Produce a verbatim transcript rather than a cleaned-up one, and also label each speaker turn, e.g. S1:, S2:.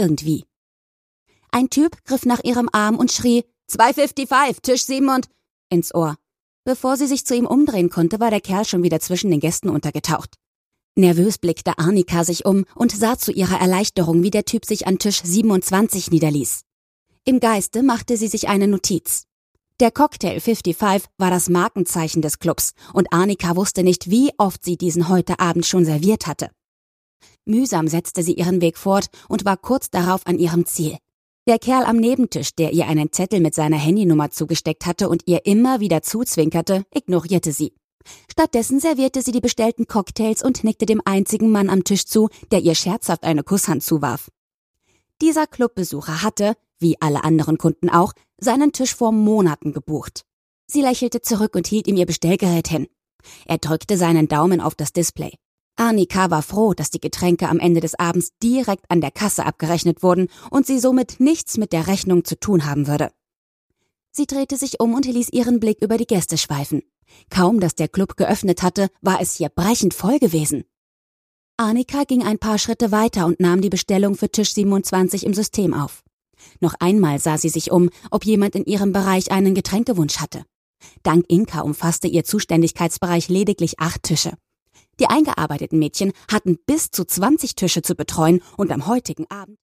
S1: irgendwie. Ein Typ griff nach ihrem Arm und schrie, zwei fünfundfünfzig, Tisch sieben und ins Ohr. Bevor sie sich zu ihm umdrehen konnte, war der Kerl schon wieder zwischen den Gästen untergetaucht. Nervös blickte Arnika sich um und sah zu ihrer Erleichterung, wie der Typ sich an Tisch siebenundzwanzig niederließ. Im Geiste machte sie sich eine Notiz. Der Cocktail fünfundfünfzig war das Markenzeichen des Clubs und Arnika wusste nicht, wie oft sie diesen heute Abend schon serviert hatte. Mühsam setzte sie ihren Weg fort und war kurz darauf an ihrem Ziel. Der Kerl am Nebentisch, der ihr einen Zettel mit seiner Handynummer zugesteckt hatte und ihr immer wieder zuzwinkerte, ignorierte sie. Stattdessen servierte sie die bestellten Cocktails und nickte dem einzigen Mann am Tisch zu, der ihr scherzhaft eine Kusshand zuwarf. Dieser Clubbesucher hatte, wie alle anderen Kunden auch, seinen Tisch vor Monaten gebucht. Sie lächelte zurück und hielt ihm ihr Bestellgerät hin. Er drückte seinen Daumen auf das Display. Arnika war froh, dass die Getränke am Ende des Abends direkt an der Kasse abgerechnet wurden und sie somit nichts mit der Rechnung zu tun haben würde. Sie drehte sich um und ließ ihren Blick über die Gäste schweifen. Kaum, dass der Club geöffnet hatte, war es hier brechend voll gewesen. Arnika ging ein paar Schritte weiter und nahm die Bestellung für Tisch siebenundzwanzig im System auf. Noch einmal sah sie sich um, ob jemand in ihrem Bereich einen Getränkewunsch hatte. Dank Inka umfasste ihr Zuständigkeitsbereich lediglich acht Tische. Die eingearbeiteten Mädchen hatten bis zu zwanzig Tische zu betreuen und am heutigen Abend